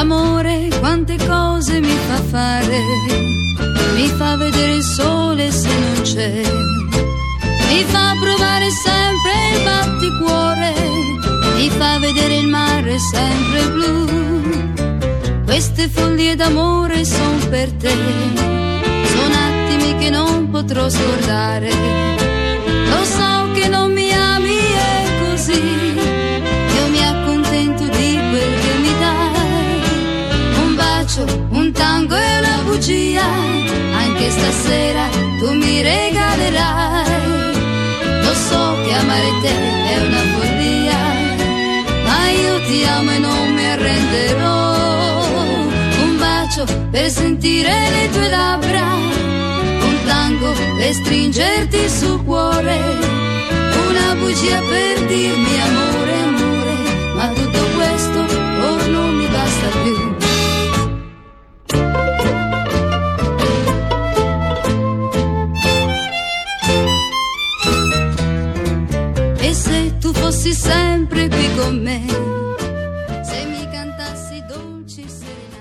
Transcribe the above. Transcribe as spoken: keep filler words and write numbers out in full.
L'amore quante cose mi fa fare, mi fa vedere il sole se non c'è, mi fa provare sempre il batticuore, mi fa vedere il mare sempre blu. Queste follie d'amore son per te, sono attimi che non potrò scordare. Lo so che non mi ami, è così, io mi accontento di quel che mi dai. Un bacio, un tango e una bugia, anche stasera tu mi regalerai. Lo so che amare te è una follia, ma io ti amo e non mi arrenderò. Un bacio per sentire le tue labbra, un tango per stringerti sul cuore, una bugia per dirmi amore, amore, ma tutto questo or non mi basta più. E se tu fossi sempre qui con me, se mi cantassi dolci serenità.